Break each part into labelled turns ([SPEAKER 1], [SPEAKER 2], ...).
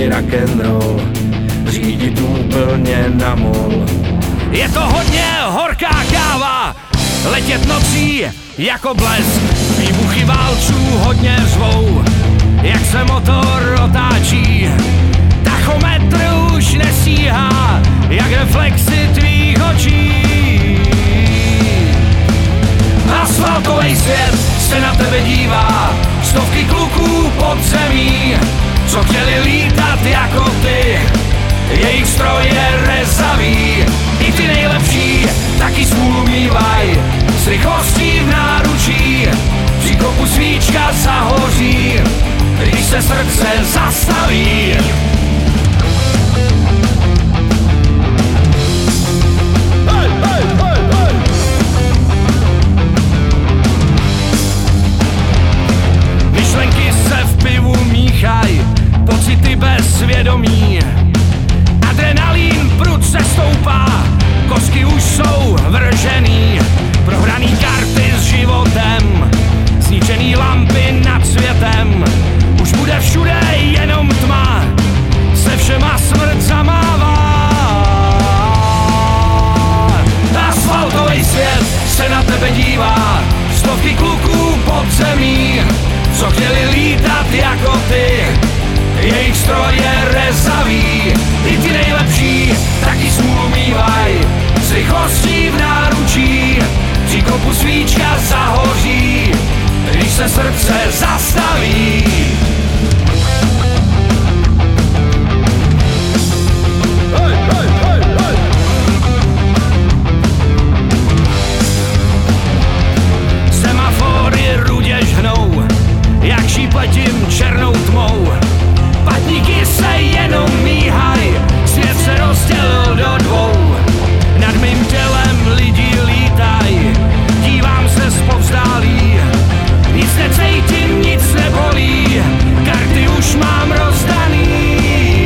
[SPEAKER 1] rock'n'roll, řídit úplně na mol.
[SPEAKER 2] Je to hodně horká káva, letět nocí jako blesk. Výbuchy válců hodně řvou, jak se motor otáčí. Tachometr už nestíhá, jak reflexy tvých očí. Asfaltový svět se na tebe dívá, stovky kluků pod zemí, co chtěli lítat jako ty, jejich stroje rezaví. I ty nejlepší taky smůlu mívaj, s rychlostí v náručí, při kopu svíčka zahoří, když se srdce zastaví. Myšlenky se v pivu míchaj, pocity bez svědomí. Adrenalín prudce stoupá, kostky už jsou vržený. Prohraný karty s životem, zničený lampy nad světem. Už bude všude jenom tma, se všema smrt zamává. Asfaltový svět se na tebe dívá, stovky kluků pod zemí, co chtěli lítat jako ty, jejich stroje rezaví. I ty nejlepší taky smůlu mívaj, s rychlostí v náručí, při kopu svíčka zahoří, když se srdce zastaví. Semafory rudě žhnou, jak šípletím černou tmou. Patníky se jenom míhaj, svět se rozdělil do dvou. Nad mým tělem lidi lítaj, dívám se zpovzdálí. Nic necítím, nic nebolí, karty už mám rozdaný.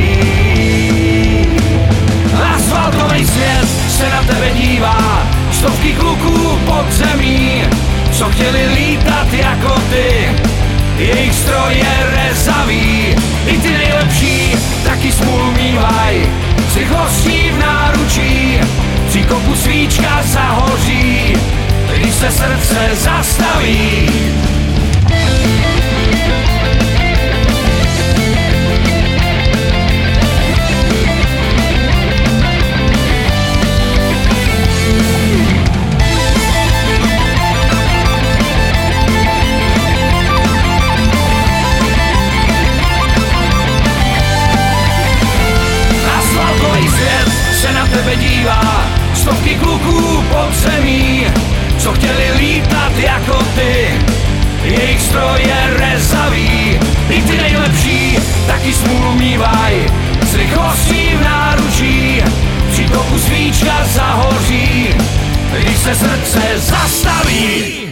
[SPEAKER 2] Asfaltový svět se na tebe dívá, stovky kluků pod zemí, co chtěli lítat jako ty, jejich stroje rezaví. I ty nejlepší taky smůlu mívaj, s rychlostí v náručí, při kopu svíčka zahoří, když se srdce zastaví. Se na tebe dívá, stovky kluků pod zemí, co chtěli lítat jako ty, jejich stroje rezaví. I ty nejlepší taky smůlu mívaj, s rychlostí v náručí, při kopu svíčka zahoří, když se srdce zastaví.